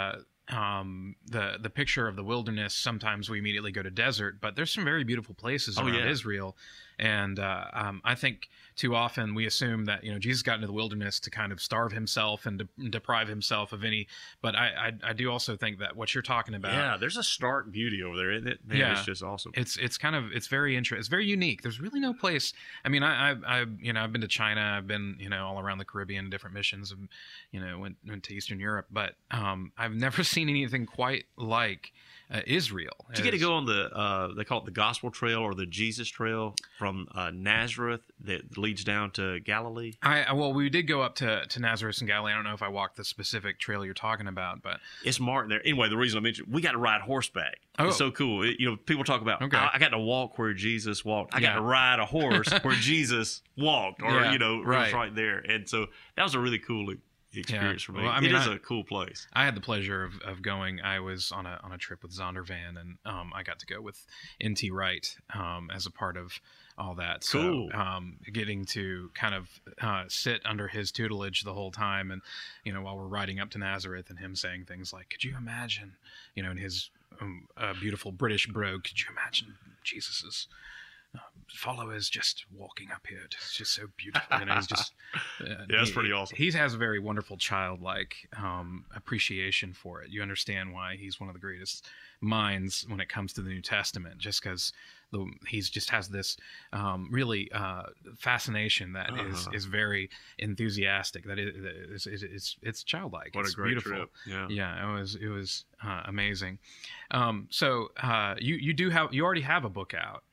the picture of the wilderness. Sometimes we immediately go to desert, but there's some very beautiful places around Israel, and I think too often we assume that Jesus got into the wilderness to kind of starve himself and deprive himself of any. But I do also think that what you're talking about. Yeah, there's a stark beauty over there, isn't it? Man, Yeah, it's just awesome. It's very interesting. It's very unique. There's really no place. I mean, I've been to China. I've been all around the Caribbean, different missions, and went to Eastern Europe. But I've never seen anything quite like Israel. Did you get to go on the they call it the Gospel Trail or the Jesus Trail from Nazareth that leads down to Galilee? Well, we did go up to Nazareth and Galilee. I don't know if I walked the specific trail you're talking about, but it's marked there. Anyway, the reason I mentioned we got to ride horseback. Oh. It's so cool. People talk about I got to walk where Jesus walked. I got to ride a horse where Jesus walked, or right. It was right there. And so that was a really cool experience for me. Well, I mean, it is a cool place. I had the pleasure of going. I was on a trip with Zondervan, and I got to go with N.T. Wright as a part of all that. Cool. So getting to kind of sit under his tutelage the whole time, and while we're riding up to Nazareth, and him saying things like, "Could you imagine?" In his beautiful British brogue, "Could you imagine Jesus's followers just walking up here? It's just so beautiful." He's just that's pretty awesome. He has a very wonderful childlike appreciation for it. You understand why he's one of the greatest minds when it comes to the New Testament, just because he's just has this really fascination that is very enthusiastic. That it's childlike. What it's a great beautiful trip! Yeah, it was amazing. So you already have a book out.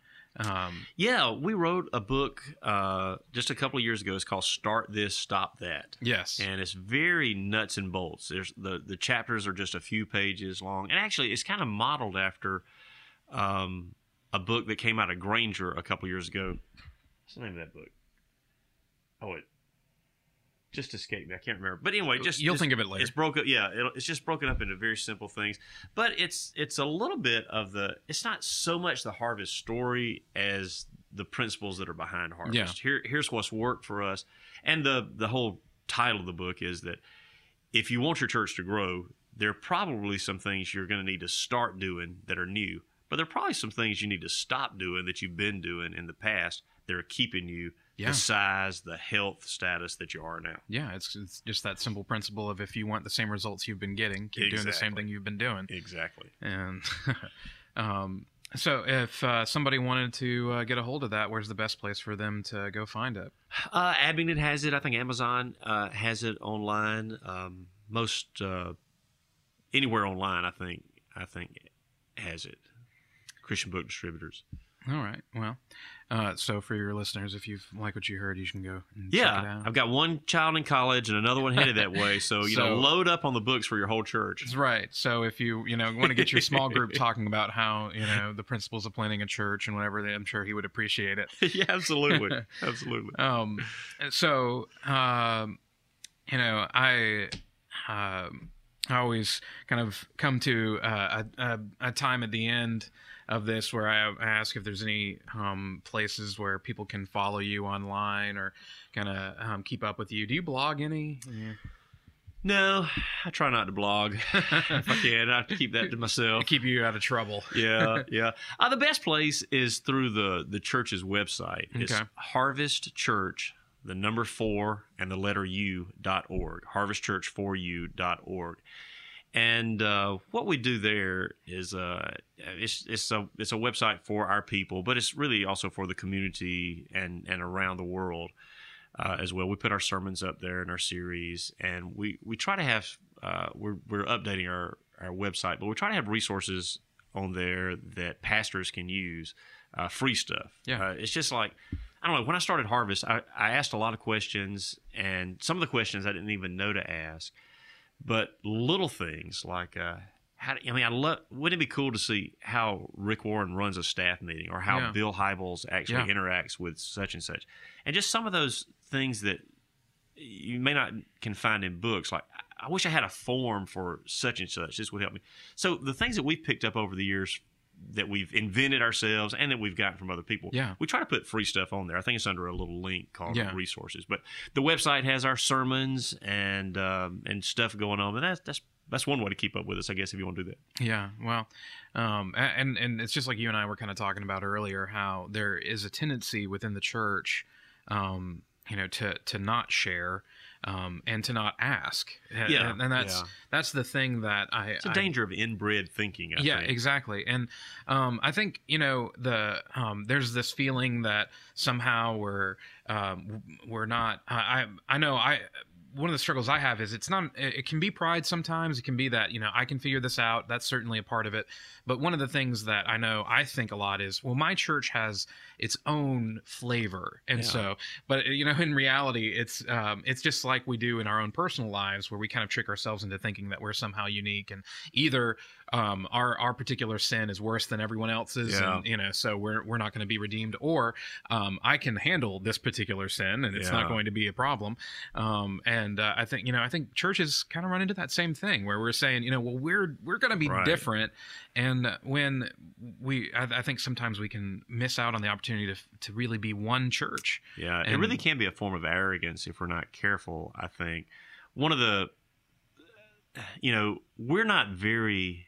We wrote a book just a couple of years ago. It's called Start This, Stop That. Yes. And it's very nuts and bolts. There's the chapters are just a few pages long. And actually, it's kind of modeled after a book that came out of Granger a couple years ago. What's the name of that book? Oh, it just escaped me. I can't remember. But anyway, you'll think of it later. It's broken. Yeah, it's just broken up into very simple things. But it's a little bit of it's not so much the Harvest story as the principles that are behind Harvest. Yeah. Here's what's worked for us. And the whole title of the book is that if you want your church to grow, there are probably some things you're going to need to start doing that are new. But there are probably some things you need to stop doing that you've been doing in the past that are keeping you the size, the health status that you are now. Yeah, it's just that simple principle of if you want the same results you've been getting, keep doing the same thing you've been doing. Exactly. And so if somebody wanted to get a hold of that, where's the best place for them to go find it? Abingdon has it. I think Amazon has it online. Most anywhere online, I think has it. Christian Book Distributors. All right. Well, so for your listeners, if you like what you heard, you can go and check it out. I've got one child in college and another one headed that way. So, load up on the books for your whole church. That's right. So if you, want to get your small group talking about how, the principles of planning a church and whatever, I'm sure he would appreciate it. Yeah, absolutely. Absolutely. So, I always kind of come to a time at the end of this where I ask if there's any places where people can follow you online or kind of keep up with you. Do you blog any? Yeah. No, I try not to blog. If I can, I keep that to myself. Keep you out of trouble. Yeah. The best place is through the church's website. It's Harvest Church, the number 4 and the letter U.org. HarvestChurch4U.org. And what we do there is it's a website for our people, but it's really also for the community and around the world as well. We put our sermons up there in our series, and we try to have we're updating our website, but we try to have resources on there that pastors can use, free stuff. Yeah, it's just like, I don't know. When I started Harvest, I asked a lot of questions, and some of the questions I didn't even know to ask. But little things like, wouldn't it be cool to see how Rick Warren runs a staff meeting, or how Bill Hybels actually interacts with such and such, and just some of those things that you may not can find in books. Like, I wish I had a form for such and such. This would help me. So the things that we've picked up over the years that we've invented ourselves and that we've gotten from other people, we try to put free stuff on there. I think it's under a little link called resources. But the website has our sermons and stuff going on. And that's one way to keep up with us, I guess, if you want to do that. Yeah, well, and it's just like you and I were kind of talking about earlier, how there is a tendency within the church, to not share, and to not ask. And that's the thing that it's a danger of inbred thinking. I think. Exactly. And I think there's this feeling that somehow we're not. I know one of the struggles I have is it can be pride sometimes. It can be that, I can figure this out. That's certainly a part of it. But one of the things that I think a lot is, well, my church has its own flavor. And so, but in reality, it's just like we do in our own personal lives, where we kind of trick ourselves into thinking that we're somehow unique, and either our particular sin is worse than everyone else's, and so we're not going to be redeemed, or I can handle this particular sin and it's not going to be a problem. And I think churches kind of run into that same thing, where we're saying, well, we're going to be different, and when I think sometimes we can miss out on the opportunity to really be one church. Yeah, and it really can be a form of arrogance if we're not careful. I think one of the, we're not very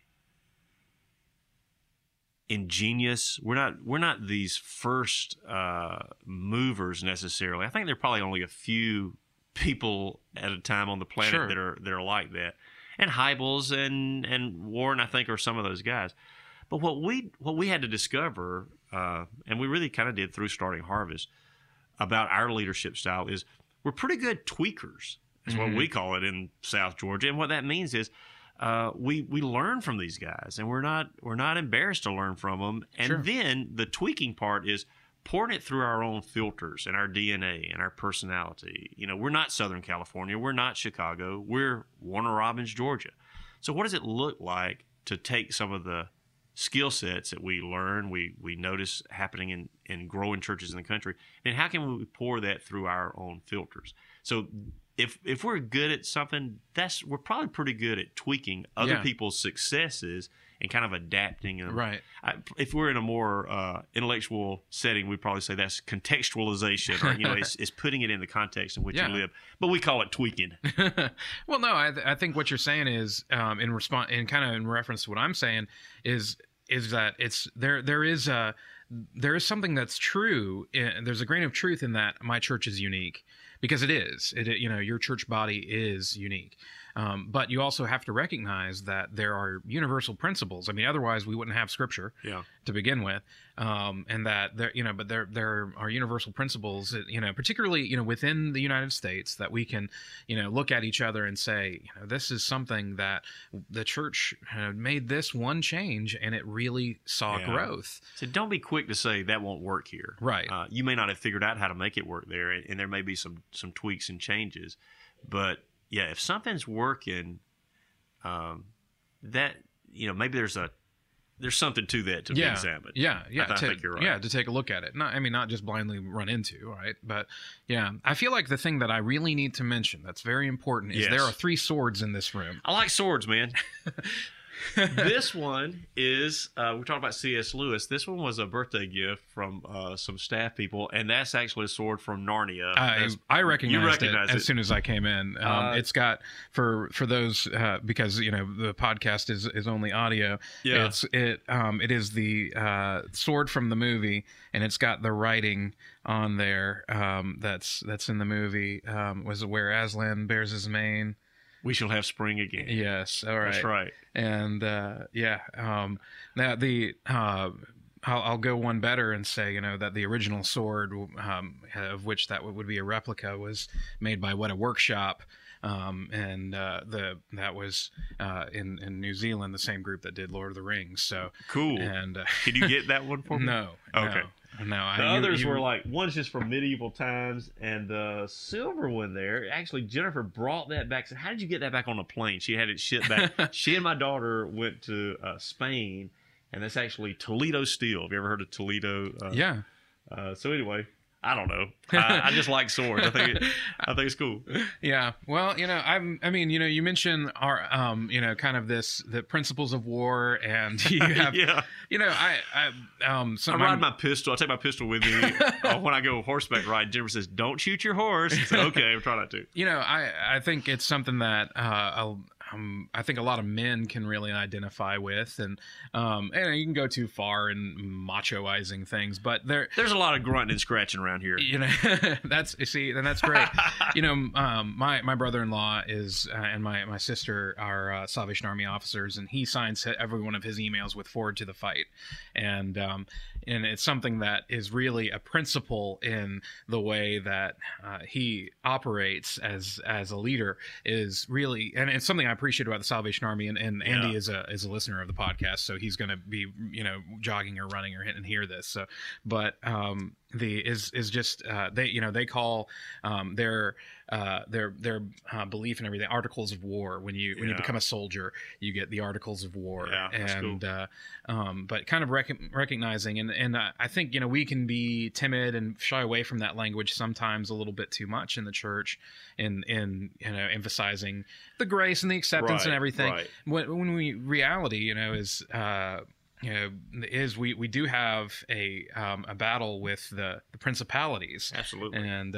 ingenious. We're not these first movers necessarily. I think there are probably only a few people at a time on the planet that are like that. And Hybels and Warren, I think, are some of those guys. But what we had to discover, and we really kind of did through starting Harvest, about our leadership style is we're pretty good tweakers. That's what we call it in South Georgia. And what that means is we learn from these guys, and we're not embarrassed to learn from them. And then the tweaking part is pouring it through our own filters and our DNA and our personality. We're not Southern California. We're not Chicago. We're Warner Robins, Georgia. So what does it look like to take some of the skill sets that we learn, we notice happening in growing churches in the country, and how can we pour that through our own filters? So if we're good at something, we're probably pretty good at tweaking other people's successes and kind of adapting them. Right. If we're in a more intellectual setting, we'd probably say that's contextualization, or it's putting it in the context in which you live. But we call it tweaking. Well, no, I think what you're saying is in reference to what I'm saying is that there is something that's true. There's a grain of truth in that my church is unique, because it is. Your church body is unique. But you also have to recognize that there are universal principles. I mean, otherwise we wouldn't have Scripture to begin with, and that there are universal principles, particularly within the United States, that we can look at each other and say, this is something that the church made this one change, and it really saw growth. So don't be quick to say that won't work here. Right. You may not have figured out how to make it work there, and there may be some tweaks and changes, but if something's working, that maybe there's something to that to be examined. I think you're right. Yeah, to take a look at it. Not just blindly run into, right? But I feel like the thing that I really need to mention that's very important is there are 3 swords in this room. I like swords, man. This one is, we're talking about C.S. Lewis. This one was a birthday gift from some staff people, and that's actually a sword from Narnia. I recognized it as soon as I came in. It's got, for those, because, the podcast is only audio, it is the sword from the movie, and it's got the writing on there that's in the movie, was where Aslan bears his mane. We shall have spring again. Yes, all right. That's right. And now I'll go one better and say that the original sword, of which that would be a replica, was made by Weta Workshop, and that was in New Zealand, the same group that did Lord of the Rings. So cool. And can you get that one for me? No. Okay. No. No, The others were like, one's just from medieval times, and the silver one there, actually, Jennifer brought that back. So how did you get that back on a plane? She had it shipped back. She and my daughter went to Spain, and that's actually Toledo steel. Have you ever heard of Toledo? Yeah. So anyway, I don't know. I just like swords. I think it's cool. Yeah. Well, I mean, you mentioned our, kind of the principles of war, and you have, Yeah. I ride my pistol. I take my pistol with me when I go horseback riding. Jennifer says, "Don't shoot your horse." I say, okay, I'm trying not to. I think it's something that I think a lot of men can really identify with, and you can go too far in machoizing things, but there's a lot of grunting and scratching around here. That's great. My brother-in-law is and my sister are Salvation Army officers, and he signs every one of his emails with "Forward to the fight," and it's something that is really a principle in the way that he operates as a leader, is really, and it's something I appreciate about the Salvation Army, and Andy is a listener of the podcast, so he's going to be jogging or running or hitting hear this. So, but they call their belief and everything articles of war. When you become a soldier, you get the articles of war, and cool. But kind of recognizing and I think we can be timid and shy away from that language sometimes a little bit too much in the church, in emphasizing the grace and the acceptance and everything. Right. When reality is we do have a battle with the principalities, absolutely, and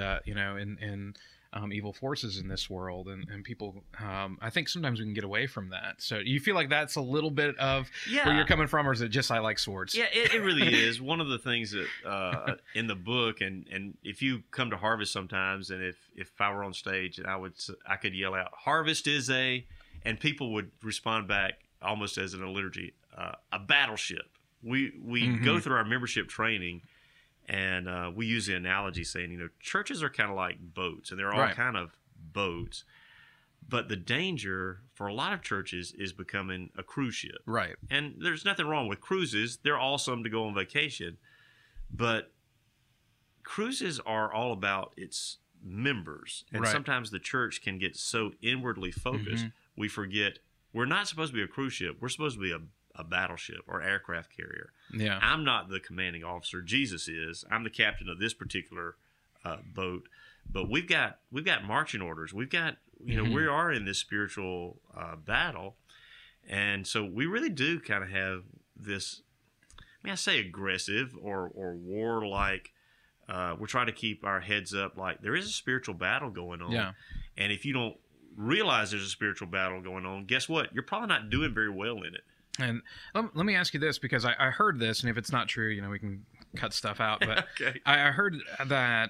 in evil forces in this world, and people. I think sometimes we can get away from that. So, you feel like that's a little bit of where you're coming from, or is it just I like swords? Yeah, it really is. One of the things that in the book, and if you come to Harvest sometimes, and if I were on stage, and I could yell out, "Harvest is a," and people would respond back almost as in a liturgy. A battleship. We go through our membership training, and we use the analogy saying, churches are kind of like boats, and they're all kind of boats. But the danger for a lot of churches is becoming a cruise ship. Right. And there's nothing wrong with cruises. They're awesome to go on vacation. But cruises are all about its members. And sometimes the church can get so inwardly focused, we forget we're not supposed to be a cruise ship. We're supposed to be a battleship or aircraft carrier. Yeah. I'm not the commanding officer. Jesus is. I'm the captain of this particular boat. But we've got marching orders. We've got we are in this spiritual battle, and so we really do kind of have this. I say aggressive or warlike. We're trying to keep our heads up. Like there is a spiritual battle going on. Yeah. And if you don't realize there's a spiritual battle going on, guess what? You're probably not doing very well in it. And let me ask you this, because I heard this, and if it's not true, we can cut stuff out. But okay. I heard that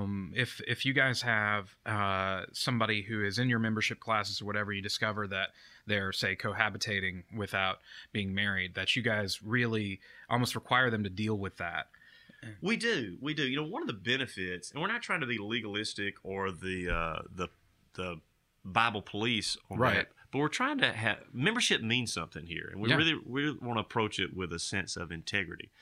if you guys have somebody who is in your membership classes or whatever, you discover that they're, say, cohabitating without being married, that you guys really almost require them to deal with that. We do. One of the benefits, and we're not trying to be legalistic or the Bible police on that. But we're trying to have membership means something here, and we really want to approach it with a sense of integrity.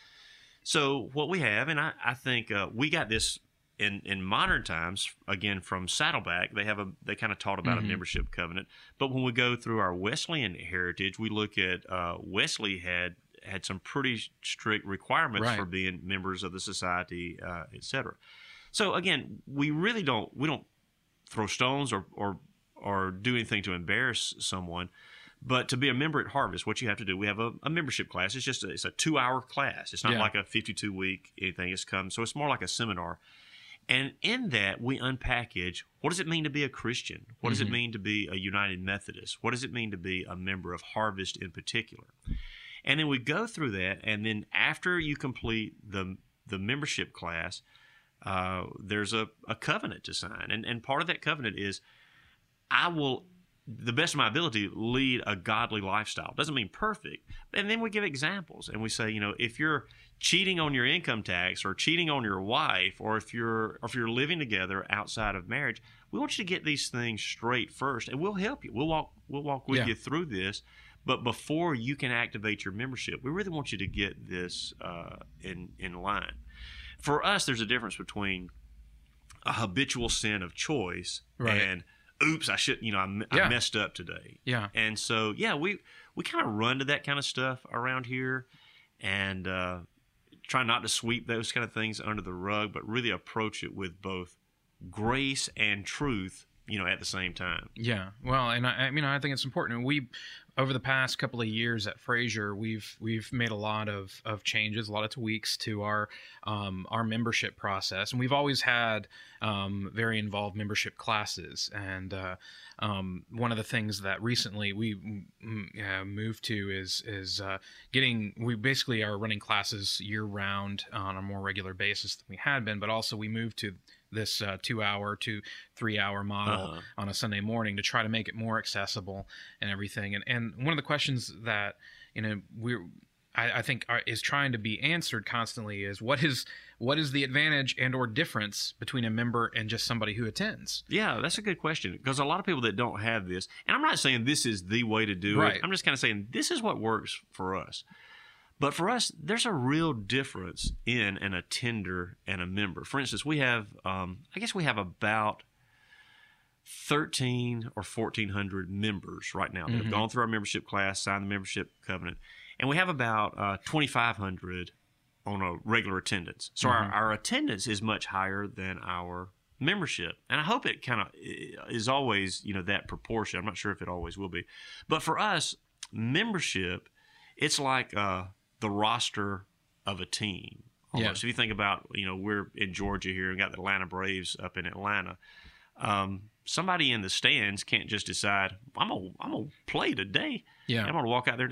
So what we have, and I think we got this in modern times again from Saddleback. They kind of taught about a membership covenant. But when we go through our Wesleyan heritage, we look at Wesley had some pretty strict requirements for being members of the society, etc. So again, we don't throw stones or do anything to embarrass someone. But to be a member at Harvest, what you have to do, we have a membership class. It's a 2-hour class. It's not like a 52-week anything. So it's more like a seminar. And in that, we unpackage, what does it mean to be a Christian? What does it mean to be a United Methodist? What does it mean to be a member of Harvest in particular? And then we go through that, and then after you complete the membership class, there's a covenant to sign. And part of that covenant is, I will, the best of my ability, lead a godly lifestyle. Doesn't mean perfect. And then we give examples. And we say, if you're cheating on your income tax or cheating on your wife, or if you're living together outside of marriage, we want you to get these things straight first. And we'll help you. We'll walk with you through this. But before you can activate your membership, we really want you to get this in line. For us, there's a difference between a habitual sin of choice and oops, I messed up today. Yeah. And so, we kind of run to that kind of stuff around here and try not to sweep those kind of things under the rug, but really approach it with both grace and truth, at the same time. Yeah. Well, and I think it's important. Over the past couple of years at Fraser, we've made a lot of changes, a lot of tweaks to our membership process, and we've always had very involved membership classes. And one of the things that recently we moved to is we basically are running classes year round on a more regular basis than we had been, but also we moved to this 2-hour to 3-hour model on a Sunday morning to try to make it more accessible and everything. And one of the questions that I think is trying to be answered constantly is what is the advantage and or difference between a member and just somebody who attends? Yeah, that's a good question, because a lot of people that don't have this, and I'm not saying this is the way to do it. I'm just kind of saying this is what works for us. But for us, there's a real difference in an attender and a member. For instance, we have, we have about 1,300 or 1,400 members right now that have gone through our membership class, signed the membership covenant, and we have about 2,500 on a regular attendance. So our attendance is much higher than our membership, and I hope it kind of is always, that proportion. I'm not sure if it always will be, but for us, membership, it's like the roster of a team. Almost. If you think about, we're in Georgia here and got the Atlanta Braves up in Atlanta. Somebody in the stands can't just decide, I'm gonna play today. Yeah. I'm gonna walk out there.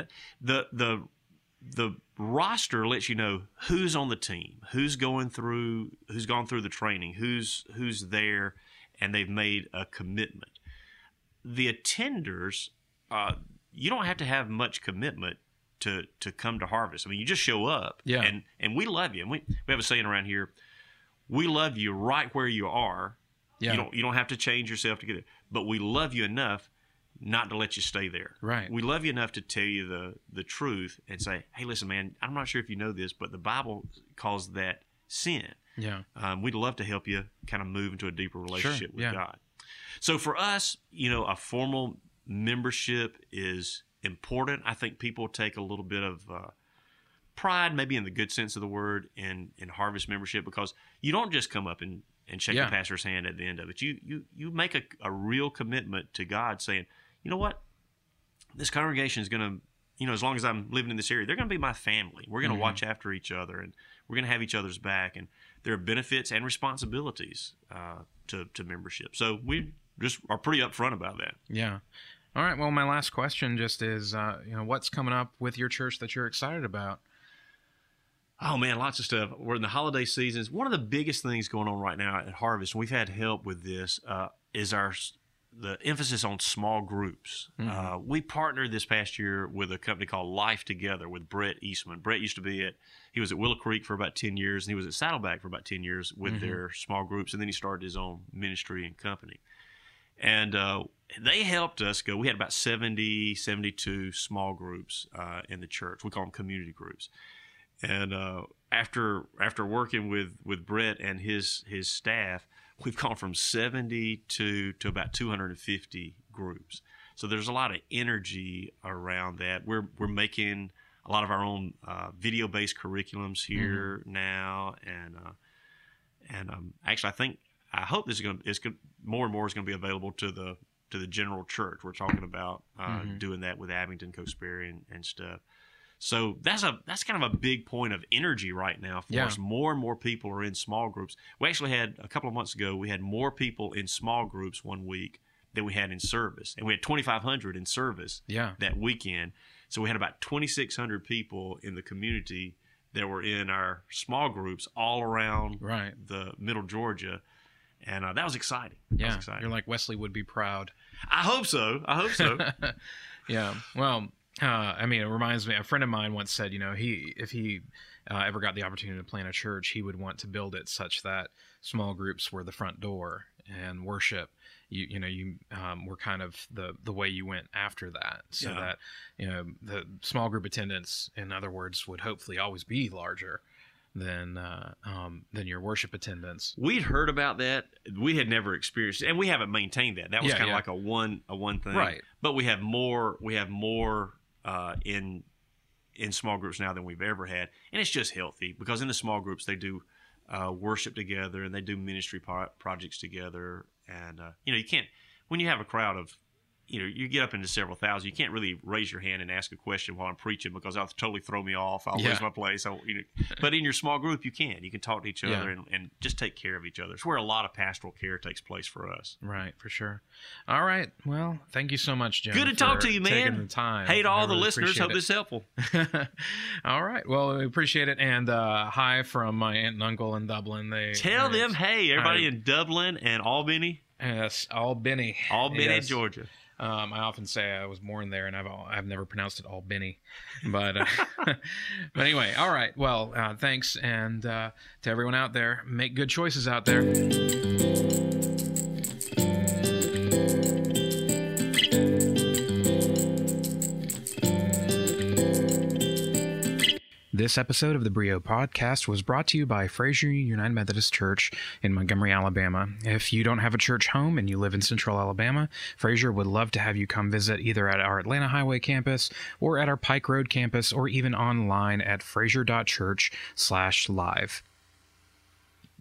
The roster lets you know who's on the team, who's gone through the training, who's there, and they've made a commitment. The attenders, you don't have to have much commitment to come to Harvest. I mean, you just show up, and we love you. And we have a saying around here: we love you right where you are. Yeah. You don't have to change yourself to get it, but we love you enough not to let you stay there. Right. We love you enough to tell you the truth and say, hey, listen, man, I'm not sure if you know this, but the Bible calls that sin. Yeah. We'd love to help you kind of move into a deeper relationship with God. So for us, a formal membership is important. I think people take a little bit of pride, maybe in the good sense of the word, in Harvest membership, because you don't just come up and shake the pastor's hand at the end of it. You make a real commitment to God, saying, you know what, this congregation is going to, as long as I'm living in this area, they're going to be my family. We're going to watch after each other, and we're going to have each other's back, and there are benefits and responsibilities to membership. So we just are pretty upfront about that. Yeah. All right. Well, my last question just is, what's coming up with your church that you're excited about? Oh, man, lots of stuff. We're in the holiday seasons. One of the biggest things going on right now at Harvest, and we've had help with this, is the emphasis on small groups. We partnered this past year with a company called Life Together with Brett Eastman. Brett used to he was at Willow Creek for about 10 years, and he was at Saddleback for about 10 years with their small groups, and then he started his own ministry and company. And they helped us go. We had about 70, 72 small groups in the church. We call them community groups. And after working with Brett and his staff, we've gone from 70 to about 250 groups. So there's a lot of energy around that. We're making a lot of our own video-based curriculums here now, and actually I hope this is more and more is going to be available to the general church. We're talking about doing that with Abington, Cosperry, and stuff. So that's kind of a big point of energy right now for us. More and more people are in small groups. We actually had, a couple of months ago, we had more people in small groups one week than we had in service. And we had 2,500 in service that weekend. So we had about 2,600 people in the community that were in our small groups all around the middle Georgia. And that was exciting. Yeah, you're like, Wesley would be proud. I hope so. Yeah. Well, it reminds me, a friend of mine once said, if he ever got the opportunity to plant a church, he would want to build it such that small groups were the front door. and worship, you were kind of the way you went after that, so that the small group attendance, in other words, would hopefully always be larger than your worship attendance. We'd heard about that. We had never experienced it, and we haven't maintained that. That was kind of like a one thing, right? But we have more in small groups now than we've ever had, and it's just healthy because in the small groups they do worship together and they do ministry projects together, and you can't, when you have a crowd of you get up into several thousand, you can't really raise your hand and ask a question while I'm preaching because that'll totally throw me off. I'll lose my place. But in your small group, you can talk to each other and just take care of each other. It's where a lot of pastoral care takes place for us. Right, for sure. All right. Well, thank you so much, Jim. Good to talk to you, man. Taking the time. Hey to all the listeners. Hope this is helpful. All right. Well, we appreciate it. And hi from my aunt and uncle in Dublin. Tell them, hey, everybody in Dublin and Albany. Yes, Albany, Georgia. I often say I was born there, and I've never pronounced it Albany, but but anyway, all right. Well, thanks, and to everyone out there, make good choices out there. This episode of the Brio Podcast was brought to you by Fraser United Methodist Church in Montgomery, Alabama. If you don't have a church home and you live in Central Alabama, Fraser would love to have you come visit either at our Atlanta Highway campus or at our Pike Road campus or even online at fraser.church/live.